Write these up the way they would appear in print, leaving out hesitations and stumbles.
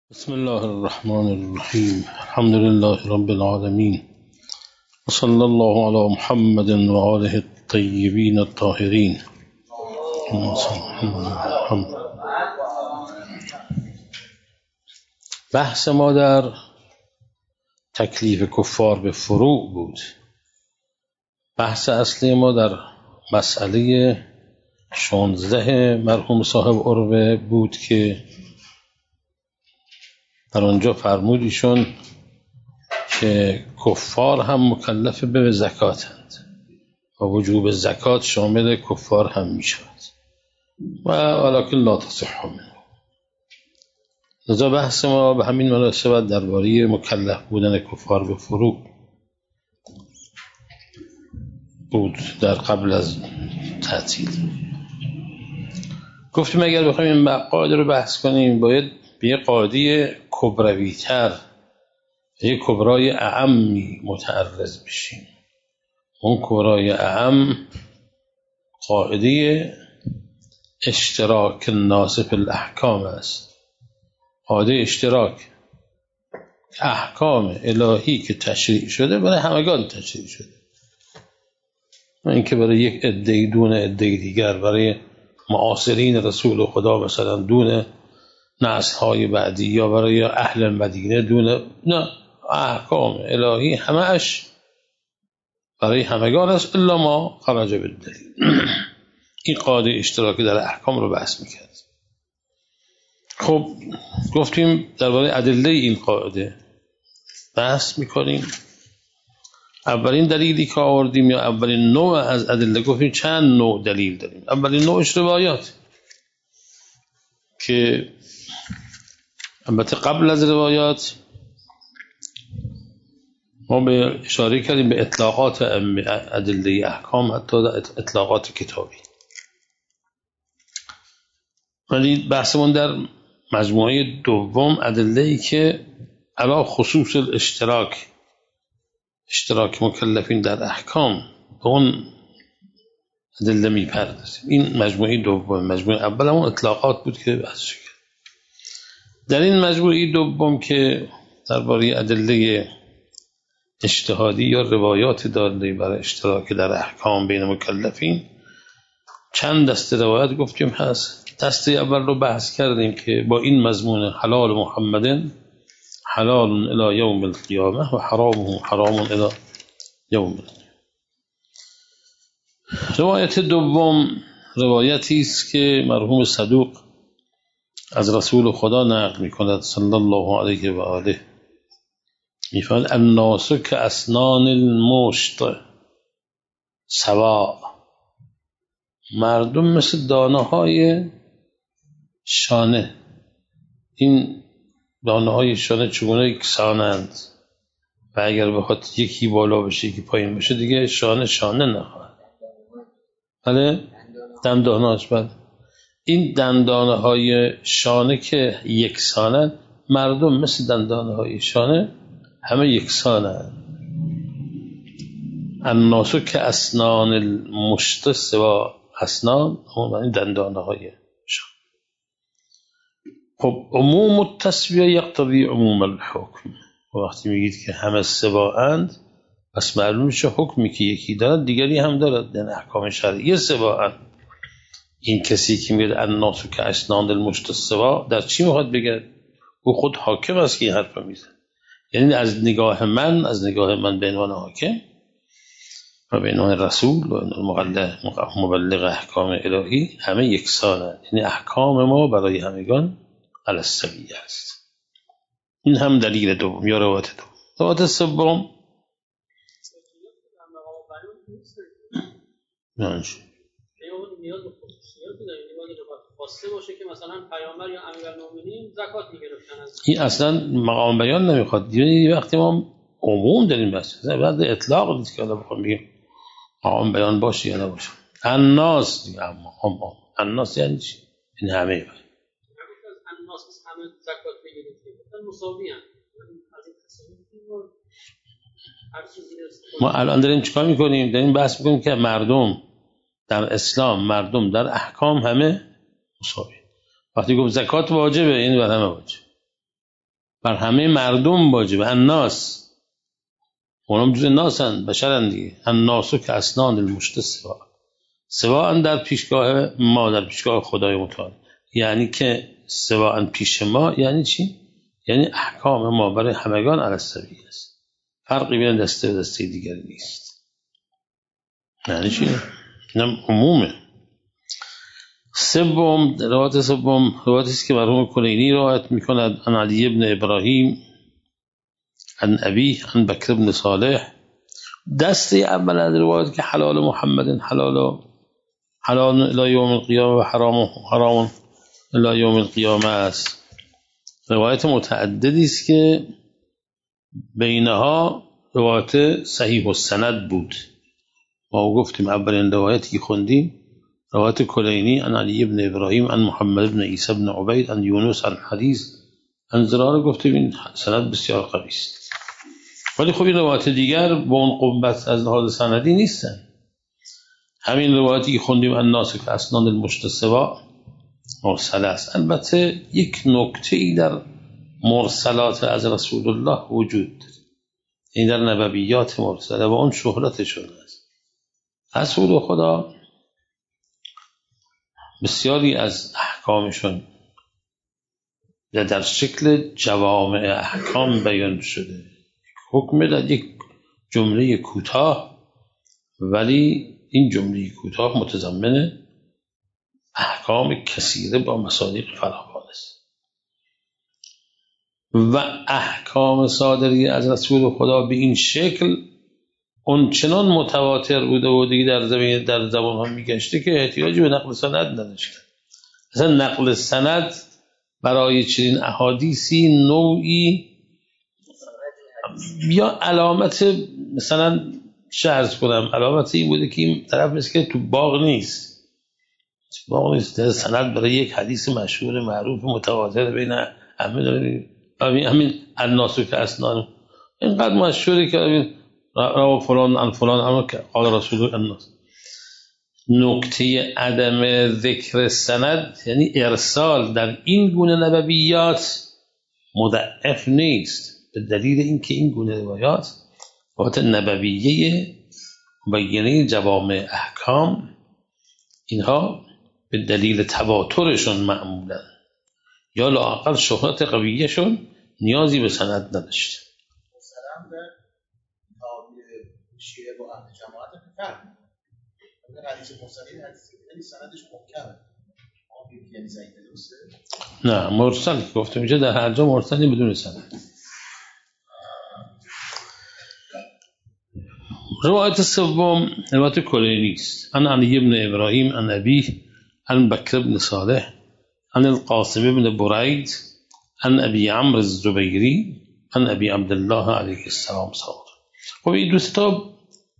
بسم الله الرحمن الرحیم الحمد لله رب العالمین وصلی الله علی محمد و آله الطیبین الطاهرین. بحث ما در تکلیف کفار به فروع بود. بحث اصلی ما در مسئله 16 مرحوم صاحب عروه بود که در آنجا فرمود ایشون که کفار هم مکلف به زکاتند و وجوب زکات شامل کفار هم می شود و ولکن لا تصح منه. لذا بحث ما به همین مناسبت درباره مکلف بودن کفار به فروع بود در قبل از تعطیل. گفتیم اگر بخوایم این قاعده رو بحث کنیم باید به یه قاعده کبروی‌تر، یه کبرای اعمی متعرض بشیم. اون کبرای اعم قاعده اشتراک الناس فی الاحکام است. قاعده اشتراک احکام الهی که تشریع شده برای همگان تشریع شده، نه اینکه برای یک عده دون عده دیگر، برای معاصرین رسول خدا مثلا دون نسل‌های بعدی یا برای اهل مدینه دونه. نه، احکام الهی همه‌اش برای همگان است الا ما خرج بالدلیل. این قاعده اشتراکی در احکام رو بحث می‌کرد. خب گفتیم درباره ادله این قاعده بحث می‌کنیم. اولین دلیلی که آوردیم یا اولین نوع از ادله، گفتیم چند نوع دلیل داریم. اولین نوعش روایات که البته قبل از روایات ما به اشاره کردیم به اطلاقات ادله احکام، حتی در اطلاقات کتابی، ولی بحثمون در مجموعه دوم ادله‌ای که علی خصوص اشتراک مکلفین در احکام به اون ادله میپردازیم. این مجموعه دوم. مجموعه اول همون اطلاقات بود که بحث شد. در این مجموعه دوم که درباره ادله اجتهادی یا روایات داده برای اشتراک در احکام بین مکلفین، چند دسته روایت گفتیم هست. دسته اول رو بحث کردیم که با این مضمون حلال محمد حلال الی یوم القیامه و حرامه حرام الی یوم القیامه. روایت دوم روایتی است که مرحوم صدوق از رسول خدا نقل می‌کند صلی الله علیه و آله، می‌فرماید الناس کاسنان المشط سواء، مردم مثل دانه‌های شانه. این دانه‌های شانه چگونه یکسانند و اگر بخواد یکی بالا بشه یکی پایین بشه دیگه شانه نخواهد. بله دندانهاش. بله این دندانه‌های شانه که یکسانند، مردم مثل دندانه‌های شانه همه یکسانند. الناس کاسنان المشط سواء، اسنان همون معنی دندانه‌های شانه. خب عموم التسویه یقتضی عموم الحکم. وقتی میگید که همه سواءند پس معلوم میشه حکمی که یکی دارد دیگری هم دارد. در احکام شرعی سواءند. این کسی که میگه الناس کاسنان المشط سواء در چی میخواد بگه؟ او خود حاکم است که این حرف رو میزنه. یعنی از نگاه من به عنوان حاکم و به عنوان رسول و مبلغ احکام الهی همه یکسانند. یعنی احکام ما برای همگان علی السویه است. این هم دلیل دوم یا روایت دوم. روایت سوم باشه که مثلا پیامبر یا امیرالمومنین زکات میگرفتن. این اصلا مقام بیان نمیخواد. یعنی وقتی ما عموم داریم بس بعد اطلاق نیست که الان بخوام بگیم مقام بیان باشه یا نباشه. الناس دیگه الناس یعنی چی؟ این همه الناس همه زکات میگیرن مساوی ان. ما الان داریم چیکار میکنیم؟ داریم بحث میکنیم که مردم در اسلام، مردم در احکام همه مساوی. وقتی گفت زکات واجبه این بر همه واجب. بر همه مردم واجب. الناس اونم جز ناسن، بشرن دیگه. الناسو که اسنان المشت سواء در پیشگاه ما، در پیشگاه خدای متعال. یعنی که سواء پیش ما یعنی چی؟ یعنی احکام ما برای همگان علی السویه است، فرقی بین دسته و دسته دیگری نیست. یعنی چی؟ اینم عمومه. سوم، روایت سوم روایتی است که مرحوم کلینی روایت می‌کند عن علی ابن ابراهیم عن ابی عن بکر بن صالح. دسته اول از روایت که حلال محمد حلال الی یوم القیامه و حرام الی یوم القیامه است. روایت متعددی است که بینها روایت صحیح السند بود. ما گفتیم اولین روایتی که خوندیم روایت کلینی عن علی ابن ابراهیم عن محمد بن عیسی بن عبید عن یونس عن حدیث عن زرار، گفتیم این سند بسیار قوی است. ولی خب این روایت دیگر با اون قوت از لحاظ سندی نیستن. همین روایتی که خوندیم الناس که اسنان المشت سوا مرسل است. البته یک نکته ای در مرسلات از رسول الله وجود داره، این در نبویات مرسله و اون شهرتشون است. رسول خدا بسیاری از احکامشون در شکل جوامع احکام بیان شده، حکم در یک جمله کوتاه، ولی این جمله کوتاه متضمن احکام کثیره با مصادیق فراوان است. و احکام صادری از رسول خدا به این شکل اون چنان متواتر بوده و دیگه در زبان ها میگشته که احتیاجی به نقل سند نداشته. مثلا نقل سند برای چنین احادیثی نوعی یا علامت، مثلا شرط کنم علامت این بوده که این طرف مثل که تو باغ نیست، در سند برای یک حدیث مشهور معروف متواتر بین همین الناس که اسنان اینقدر مشهوره که رواه فلان عن فلان اما که قال رسول الناس. نکته عدم ذکر سند یعنی ارسال در این گونه نبویات مضعف نیست، به دلیل اینکه این گونه روایات روایات نبویه مبینه جوامع احکام، اینها به دلیل تواترشون معمولن یا لااقل شهرت قویهشون نیازی به سند نداشته. مثلا در تابع شیعه با اهل جماعت فرق می‌کنه. حدیث مرسلی حدیث سندش محکمه، یعنی ضعیف درسته؟ نه، مرسل گفته میشه در هر جا مرسلی بدون سند. روایت سوم روایت کلینی است عن علی ابن ابراهیم عن ابیه عن بکر بن صالح عن القاسم بن برید عن ابی عمرو الزبیری عن ابی عبدالله علیه السلام صادق. خب این دوستا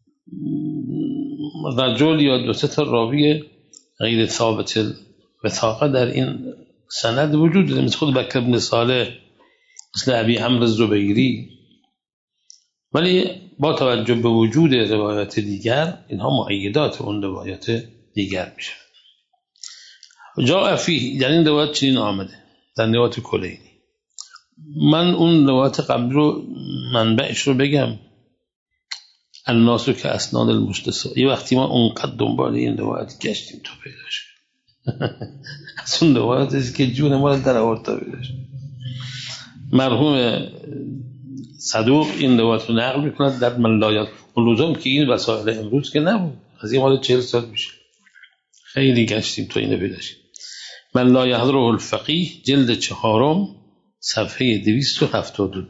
رجل یا دو سه راوی غیر ثابت وثاقه در این سند وجود داره، مثل خود بکر بن صالح، مثل ابی عمرو الزبیری، ولی با توجه به وجود روایات دیگر اینها مؤیدات اون روایات دیگر میشه. جاء فیه در این روایت چنین آمده در روایت کلینی. من اون روایت قبلی رو منبعش رو بگم، الناسو که اسنان المشت. یه وقتی ما اونقدر دنبال این روایت گشتیم تو پیداش از اون روایتی که جون ما رو در آورد تا پیداش. مرحوم صدوق این روایت رو نقل میکند در من لایات. اون روزم که این وسایل امروز که نبود، از این مال 40 سال میشه، خیلی گشتیم تو اینو پیداش. من لا یحضره الفقیه جلد 4 صفحه 272.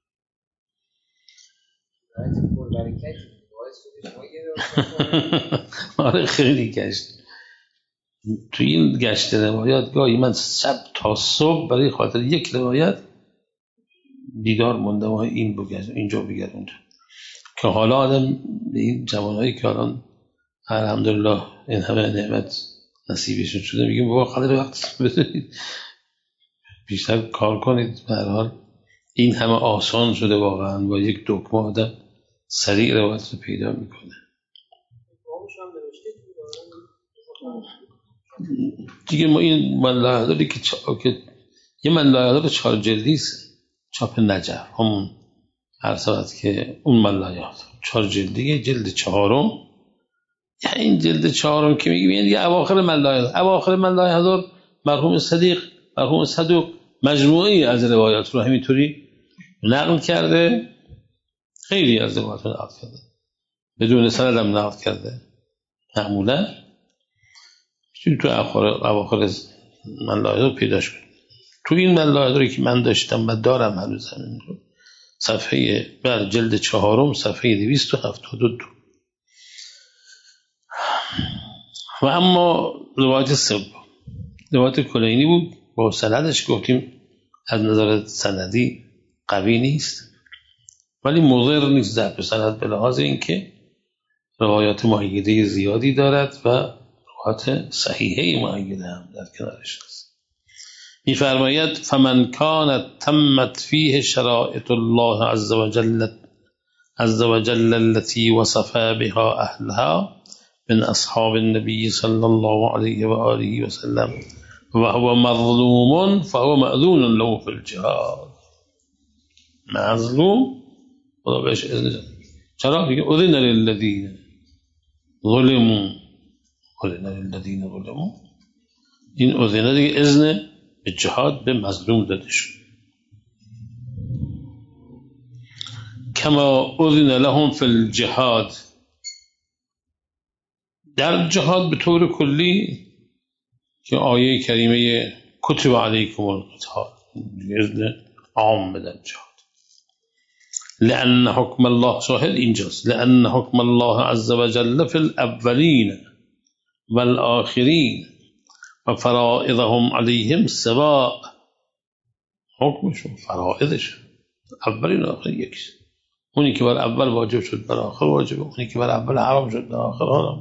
آره خیلی گشت تو این گشت روایات. گاهی من شب تا صبح برای خاطر یک روایت دیدار موندم و این بگرد اینجا بگرد اونجا، که حالا آدم به این جوانایی که الان الحمدلله این همه نعمت نصیبشون شده میگیم بابا قدر وقت بذارید بیشتر کار کنید. به هر حال این همه آسان شده واقعا، با یک دکمه آدم سریع روایت رو پیدا میکنه. دیگه ما این من لایحه که یه من لایحه 4 جلدی است، چاپ نجف، همون هر صورت که اون ملایات 4 جلدیه، جلد 4م. یعنی این جلد 4م که میگیم یعنی اواخر ملایات مرحوم صدوق مجموعی از روایات رو همینطوری نقل کرده، خیلی از روایات رو نقل کرده، بدون سند هم نقل کرده. معمولا تو اواخر ملایات پیداش کنید. تو این ملایات که من داشتم و دارم هنوز همین رو، صفحه بر جلد 4م صفحه 272. و اما روایت سوم روایت کلینی بود، با سندش گفتیم از نظر سندی قوی نیست، ولی مضر نیست ضعف سند به لحاظ اینکه روایات مؤیده زیادی دارد و روایات صحیحه مؤیده هم در کنارش است. می‌فرماید فمن كانت تمت فيه شرائط الله عز وجل التي وصف بها أهلها من أصحاب النبي صلى الله عليه وآله وسلم وهو مظلوم فهو مأذون له في الجهاد. مظلوم خدا بهش اذن چرا دیگه اذن للذین ظلموا این اذن دیگه اذن به جهاد به مظلوم داده شد. کما اذن لهم فی الجهاد، در جهاد به طور کلی که آیه کریمه کتب علیکم القتال اذن عام بدن جهاد. لأن حكم الله شاهد اینجاست، لأن حكم الله عز وجل في الأولين والآخرين وفرائضهم عليهم سواء. حکمشون فرائضش اولین و آخرین یکیست. اونی که بر اول واجب شد بر آخر واجب، اونی که بر اول حرام شد بر آخر حرام.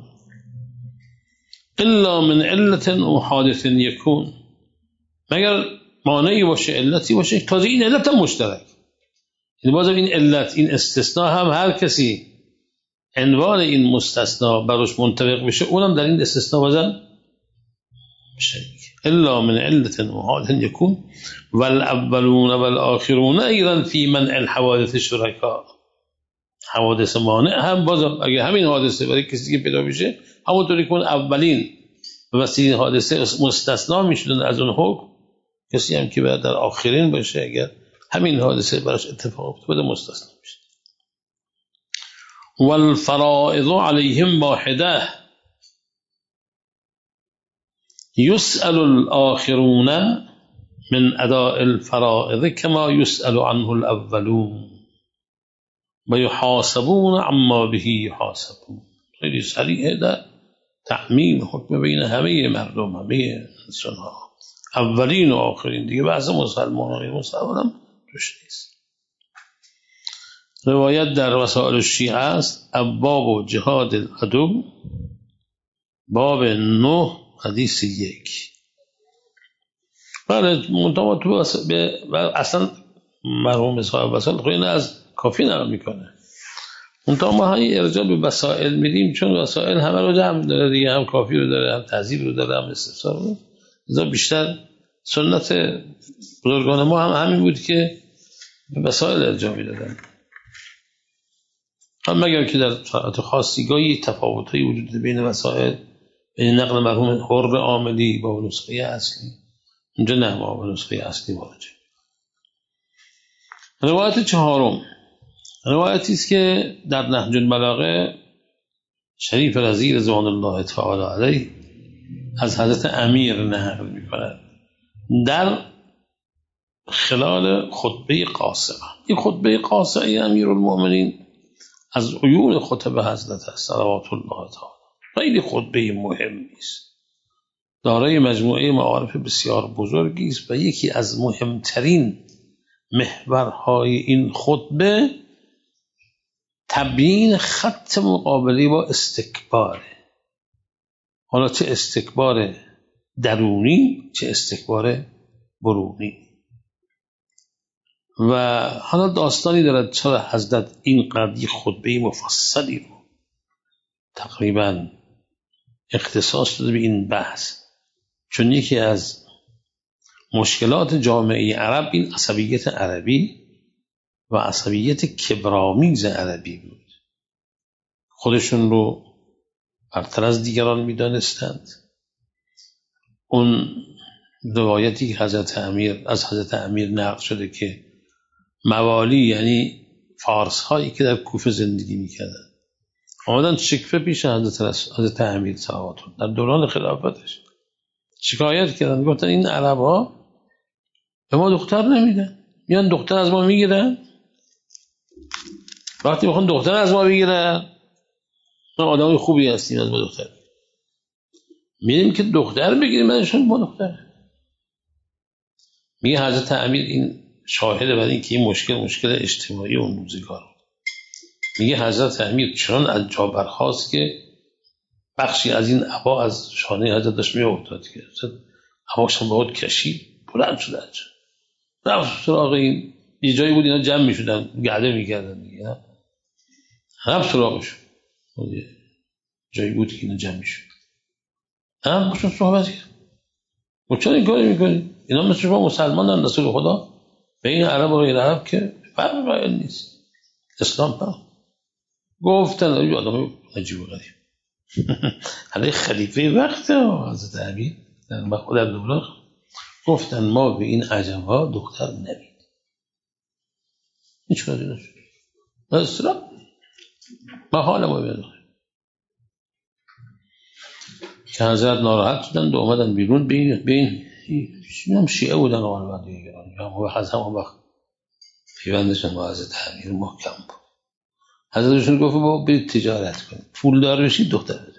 الا من علت و حادث یکون، مگر مانعی باشه، علتی باشه، تازه این علت هم مشترک. یعنی بازم این علت، این استثناء هم هر کسی عنوان این مستثنا براش منطبق بشه اونم در این استثناء بازم شریک. الا من علت و حادث یکون والاولون والآخرون ایضا فی منع الحوادث شرکا. حوادث مانع هم بازم اگه همین حادثه برای کسی که پیدا بشه، همونطوری که اولین و وسیله حادثه مستثنا میشدن از اون حکم، کسی هم که بعد در آخرین باشه اگر همین حادثه براش اتفاق افتاده مستثنا میشه. والفرائض علیهم واحده یسأل الآخرون من اداء الفرائض كما يسأل عنه الاولون و یحاسبون عما به یحاسبون. خیلی صریحه در تعمیم حکم بین همه مردم، همه انسانها، اولین و آخرین، دیگه بحث مسلمان هم توش نیست. روایت در وسائل الشیعه است، ابواب و جهاد العدو، باب 9 حدیث 1. بله منطقه تو اصلا مرحوم صاحب وسائل خیلی از کافی نقل میکنه. منطقه ما هایی ارجاع به وسائل میدیم چون وسائل همه رو جمع داره دیگه، هم کافی رو داره، هم تهذیب رو داره، هم استفسار رو. لذا بیشتر سنت بزرگان ما هم همین بود که به وسائل ارجاع میدادن، هم مگر که در شرایط خاصی گاهی تفاوت‌های وجود بین وسائل، بین نقل مرحوم حر عاملی با نسخه اصلی، اونجا نه ما با نسخه اصلی واجب. روایت 4 روایتی است که در نهج البلاغه شریف رضی رضوان الله تعالی علیه از حضرت امیر نقل می‌کند در خلال خطبه قاصعه. این خطبه قاصعه امیرالمؤمنین از عیون خطبه حضرت است صلوات الله تعالی. خیلی خطبه مهمی است، دارای مجموعه معارف بسیار بزرگی است و یکی از مهمترین محورهای این خطبه تبیین خط مقابله با استکباره. حالا چه استکبار درونی چه استکبار برونی. و حالا داستانی دارد چرا حضرت این قضیه خطبه مفصلی رو تقریبا اختصاص داده به این بحث، چون یکی از مشکلات جامعه عرب این عصبیت عربی و عصبیت کبرآمیز عربی بود. خودشون رو برتر از دیگران می‌دانستند. اون روایتی که از حضرت امیر نقل شده که موالی یعنی فارس هایی که در کوفه زندگی می‌کردند آمدن شکوه پیش حضرت امیر صلوات الله در دوران خلافتش شکایت کردن، گفتن این عرب ها به ما دختر نمیدن، میان دختر از ما میگیرن، وقتی میخوان دختر از ما بگیرن ما آدمای خوبی هستیم از ما دختر میریم که دختر بگیریم ازشون ما دختر. میگه حضرت امیر این شاهده برای اینکه این مشکل اجتماعی اون روزگار. میگه حضرت امیر چنان از جا برخاست که بخشی از این عبا از شانه حضرتش می افتاد که عباشم باید کشید بلند شد از جا رفت سراغ این یه جایی بود اینا جمع می شدن گرده می کردن دیگه، رفت سراغش جایی بود که اینا جمع می شد هم باشون صحبت کرد و چرا این کاری می کنی؟ اینا مثل شما مسلمان هم رسول خدا به این عرب و غیر عرب که فرق رایل نیست، اسلام فرق. گفتن این آدم عجیب و غریب حالا خلیفه وقت حضرت امیر در خود عبدالله گفتن ما به این عجم ها دختر نمید هیچ کاری نشد اسلام ما حال ما بیاد که حضرت ناراحت شدن و اومدن بیرون بین هم شیعه بودن غالبا دیگه و همون وقت پیوندشون با حضرت امیر محکم بود. حضرتشون گفت بابا برید تجارت کنید پول دار بشید دختر بده.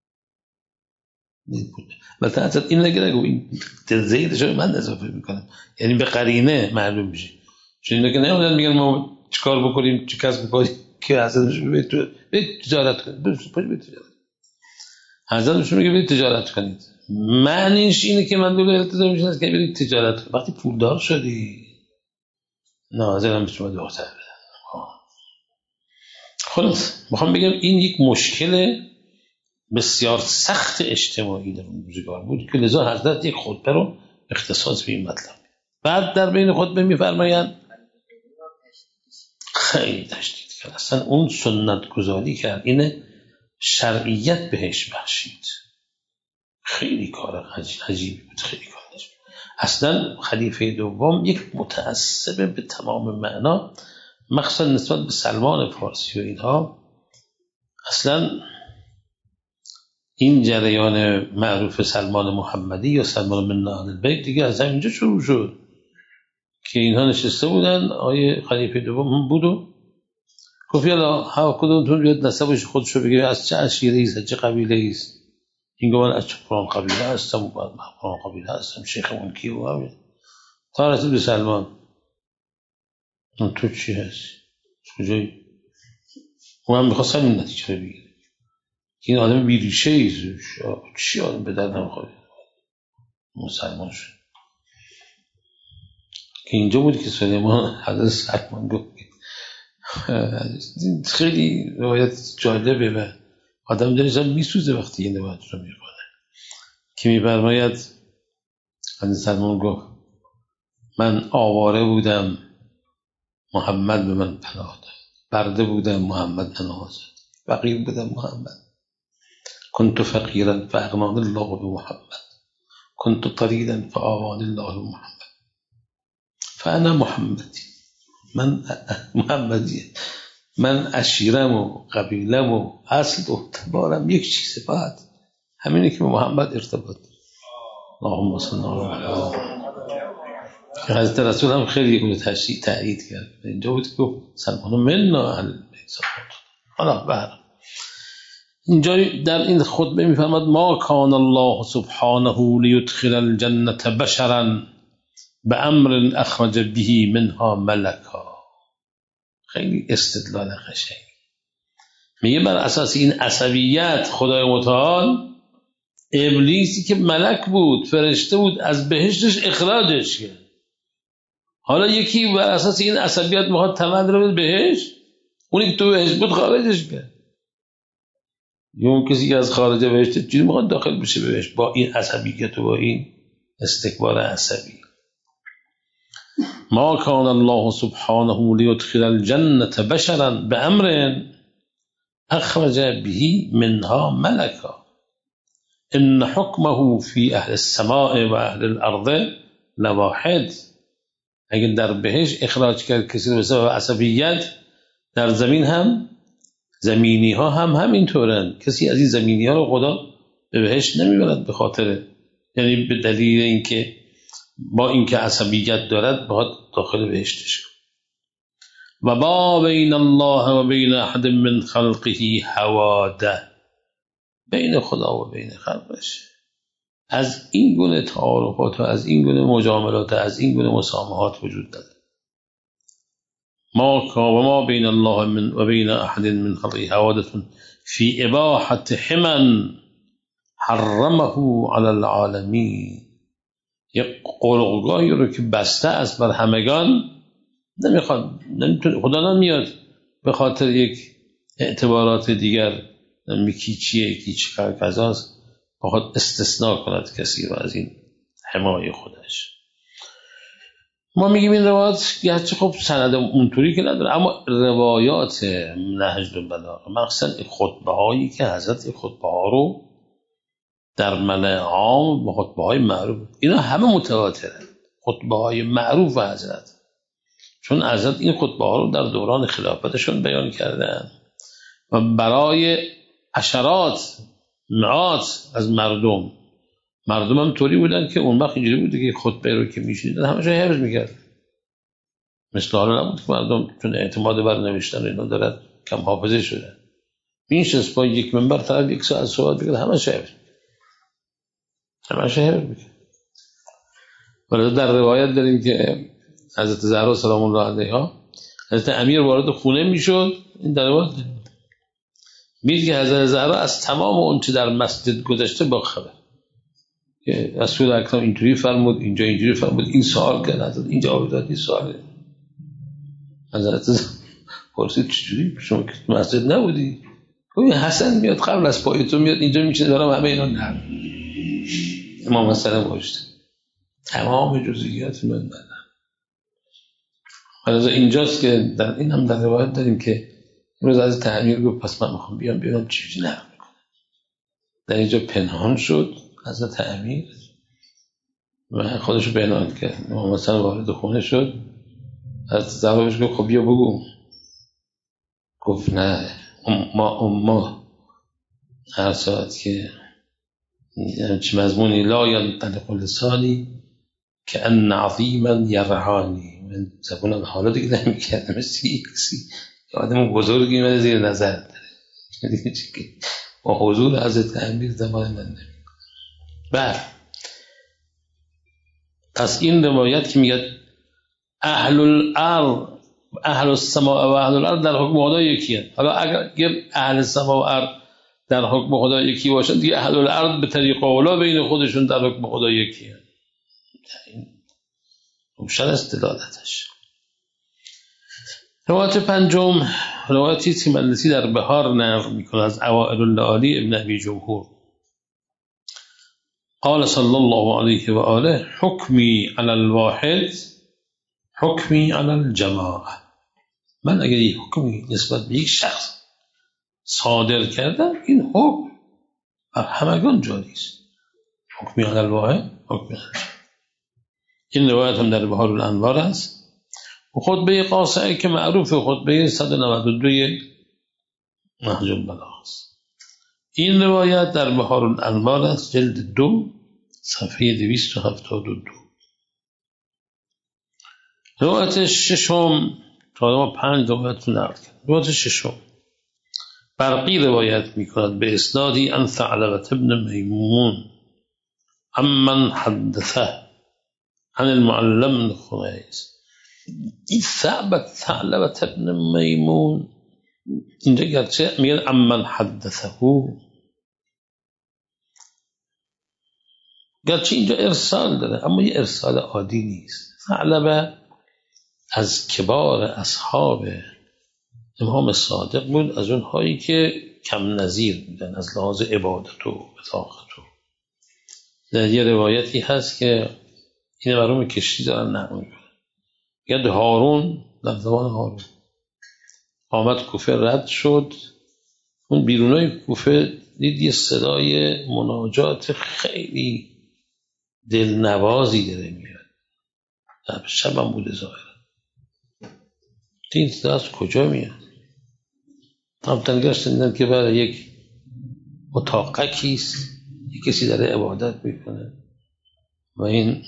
مثلا حضرت این نگو این زیدش رو من اضافه میکنم یعنی به قرینه معلوم میشه چون اینو که نمیدن میگن ما چیکار بکنیم چی کسب بکنیم که حضرتشون برید تجارت کنید برید تجارت. حضرتشون میگه برید تجارت کنید معنیش اینه که من بگم التزام میشم که برید تجارت کنید. وقتی پولدار شدی ناظرم به شما دختر بدن. خلاص میخوام بگم این یک مشکل بسیار سخت اجتماعی در اون روزگار بود که لذا حضرت یک خطبه رو اختصاص به این مطلب بعد در بین خطبه میفرمایند خیلی تشدید کرد اصلا اون سنت گذاری کرد اینه شرعیت بهش بخشید خیلی کار عجیبی بود خیلی کار عجیبی. اصلا خلیفه دوم یک متعصب به تمام معنا مخصوصا نسبت به سلمان فارسی و اینها اصلا این جریان معروف سلمان محمدی یا سلمان من اهل البیت دیگه از همینجا شروع شد که اینها نشسته بودن آیه خلیفه دوم بود و گفت یالا هر کدومتون بیاد نسبش خودشو بگه از چه عشیره ایست از چه قبیله ایست این گفت من از فلان قبیله هستم و فلان قبیله هستم شیخمون کیه و همین تا رسید به سلمان تو چی هستی کجایی و من میخواستم این نتیجه رو بگیرم این آدم بیریشه ایست چی آدم به در نمیخواد مسلمان شد که اینجا بود که سلیمان حضرت سلمان گفت خیلی روایت جالبه و آدم دلش هم میسوزه وقتی این روایت رو میخونه که میفرماید حضرت سلمان گفت من آواره بودم محمد به من پناه داد برده بودم محمد پناه داد فقیر بودم محمد كنت فقيرا فأغناني الله بمحمد كنت طريدا فآواني الله بمحمد فأنا محمدي من محمدیه من عشیرم و قبیلم و اصل و اعتبارم یک چیز فقط همینه که به محمد ارتباط اللهم صل علی محمد. حضرت رسول هم خیلی اینو تأیید کرد اینجا بود که گفت سلمان منا اهل البیت حالا بر اینجا در این خطبه میفرماد ما کان الله سبحانه لیدخل الجنة بشرا بأمر اخرج به منها ملکا. خیلی استدلال قشنگ میگه بر اساس این عصبیت خدای متعال ابلیسی که ملک بود فرشته بود از بهشتش اخراجش کرد. حالا یکی بر اساس این عصبیت میخواد تمد رو بهشت اونی که تو بهشت بود خارجش کرد یا اون کسی که از خارج بهشت چیزی میخواد داخل بشه بهشت با این عصبیت و با این استکبار عصبی. ما كان الله سبحانه ليدخل الجنة بشرا بأمر أخرج به منها ملكا إن حكمه في أهل السماء و اهل الارض لواحد. اگر در بهش اخراج کرد کسی رو به سبب عصبیت، در زمین هم زمینی ها هم همینطورن. کسی از این زمینی ها رو خدا به بهش نمیبرد به خاطر، یعنی به دلیل اینکه با اینکه عصبیت دارد باید داخل بهشتش. و با بین الله و بین احد من خلقه حواده، بین خدا و بین خلقش از این گونه تعارفات و از این گونه مجاملات و از این گونه مسامحات وجود داره. ما بین الله و بین احد من خلقه حواده فی اباحة حمن حرمه علی العالمین. یک قلقگاهی رو که بسته است بر همگان، خدا نمیاد به خاطر یک اعتبارات دیگر میکیچیه کیچ کذاست بخواد استثناء کند کسی رو از این حمایه خودش. ما میگیم این روایات گرچه خب سند اونطوری که نداره، اما روایات نهج البلاغه مخصوصا خطبه هایی که حضرت خطبه ها رو در ملأ عام و خطبه های معروف، اینا همه متواتره. خطبه های معروف حضرت، چون حضرت این خطبه ها رو در دوران خلافتشون بیان کردن و برای عشرات مئات از مردم هم طوری بودن که اون وقت اینجوری بوده که خطبه رو که میشنیدن همش حفظ میکرد. مثل حالا نبود که مردم چون اعتماد بر نوشتن اینا دارد کم حافظه شده، میشست با یک منبر طرف یک ساعت صحبت بکنه همش حفظ میکرد. ولی در روایت داریم که حضرت زهرا سلام الله علیها، حضرت امیر وارد خونه میشد، این در روایت میگه که حضرت زهرا از تمام اون چه در مسجد گذشته با خبر، که رسول اکرم اینجوری فرمود، اینجا اینجوری فرمود، این سوال کرد، حضرت اینجا جواب داد، این سوال. حضرت پرسید چجوری شما که مسجد نبودی؟ گفت حسن میاد قبل از پای تو میاد اینجا میشینه برام همه اینا نه. امام حسن گوشت تمام جزئیات من بلدم. حالا اینجاست که در این هم در روایت داریم که امروز از تعمیر گفت پس من میخوام بیام چجوری نرم میکنه. در اینجا پنهان شد حضرت امیر و خودشو پنهان کرد. امام حسن وارد خونه شد، از زوابش گفت خب بیا بگو. گفت نه، ما هر ساعت که چه مضمونی لا ینطلق لسانی که ان عظیما یرهانی، من زبونم حالا دیگه نمیکردم مثل کسی آدم بزرگی من زیر نظر داره با حضور حضرت امیر زمان من نمیکنم. پس این روایت که میگه اهل الارض اهل السماء و اهل الارض در حکم خدا یکیه. حالا اگر اهل السماء و ارض در حکم خدا یکی باشن دیگه اهل الارض به طریق اولا بین خودشون در حکم خدا یکیه. این روشن است دلالتش. روایت پنجم روایتی که مجلسی در بهار نقل میکنه از اوائل اللآلی ابن ابی جمهور قال صلی الله علیه و آله حکمی علی الواحد حکمی علی الجماعه. من اگر یک حکمی نسبت به یک شخص صادر کردم این حکم بر همگان جاری است. حکمی علی الواحد حکمی علی الجماعه. این روایت هم در بهار الانوار است. و خطبه قاصعه که معروف خطبه 192 نهج البلاغه است. این روایت در بهار الانوار است، جلد 2 صفحه 272. روایت ششم تا ما 5 روایت نقل کرد. روایت ششم برقی روایت می‌کند به اسنادی عن ثعلبة بن میمون عمن حدثه عن المعلم بن خنیس. این ثعلبة بن میمون اینجا گرچه میگن عمن حدثه، گرچه اینجا ارسال داره اما یه ارسال عادی نیست. ثعلبه از کبار اصحاب امام صادق بود، از اونهایی که کم نظیر بودن از لحاظ عبادت و بطاقت. در یه روایتی هست که این مرحوم کشتی دارن نقل میکنن ید هارون در زمان هارون آمد کوفه، رد شد، اون بیرونای کوفه دید یه صدای مناجات خیلی دلنوازی داره میاد. در شب هم بوده ظاهرا. این صدا از کجا میاد؟ همتنگرش دیدن که برای یک اتاقکیست، یک کسی داره عبادت میکنه و این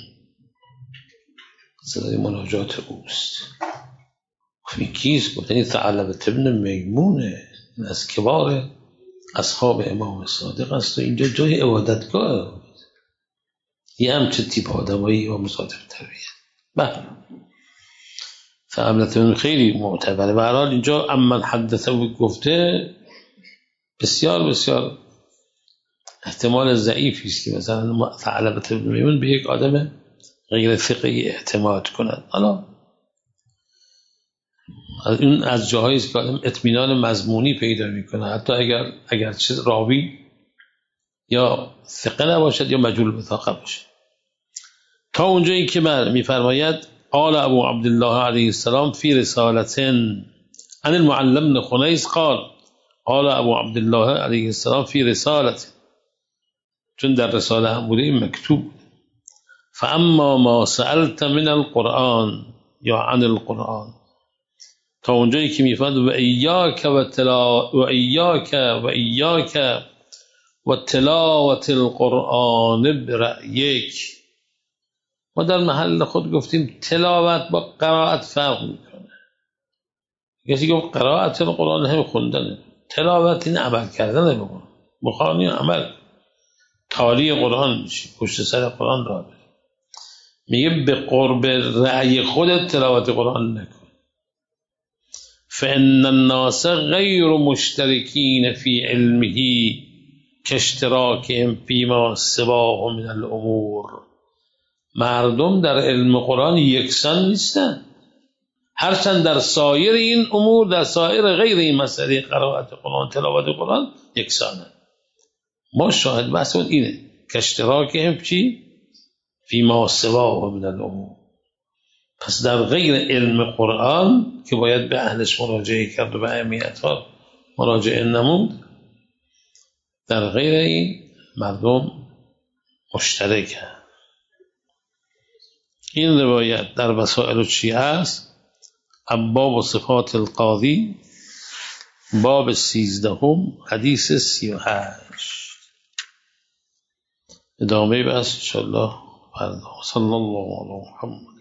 صدای مناجات اوست. این کیست؟ گفتن این ثعلبة ابن میمونه، این از کبار اصحاب امام صادق است و اینجا جای عبادتگاه. یه همچه تیپ آدمایی امام صادق تربیت. ثعلبة ابن خیلی معتبره. به هر حال اینجا امن حدثه و گفته بسیار بسیار احتمال ضعیفی است که مثلا ثعلبة ابن میمون به یک آدم غیر ثقه‌ای اعتماد کند. حالا این از جاهایی است که آدم اطمینان مضمونی پیدا میکنه، حتی اگر چیز راوی یا ثقه نباشد یا مجهول بطاقه باشد. تا اونجایی که میفرماید قال ابو عبدالله علیه السلام فی رسالة عن المعلم بن خنیس قال ابو عبدالله علیه السلام فی رسالة، چون در رساله هم بوده این مکتوب. فاما ما سألت من القرآن یا عن القرآن، تا اونجایی که میفرماید و ایاک و تلاوت القرآن برأیک. ما در محل خود گفتیم تلاوت با قرائت فرق میکنه. کسی گفت قرائت القرآن هم خوندنه، تلاوت این عمل کردنه. بگم بخوانی عمل تالی قرآن میشی، پشت سر قرآن را بری. میگه به قرب رأی خودت تلاوت قرآن نکن. فإن الناس غیر مشترکین فی علمه کاشتراکهم فیما سواه من الامور. مردم در علم قرآن یکسان نیستن، هرچند در سایر این امور، در سایر غیر این مسئله قرائت قرآن تلاوت قرآن یکسانه. ما شاهد بحث اینه کاشتراکهم چی؟ فیما سواه من الامور. پس در غیر علم قرآن که باید به اهلش مراجعه کرد و به اهمیت‌ها مراجعه نمود، در غیر این مردم مشترک. این روایت در وسائل شیعه است، باب و صفات القاضی، باب 13 حدیث 38. ادامه بحث انشاءالله فردا. صلی الله علی محمد.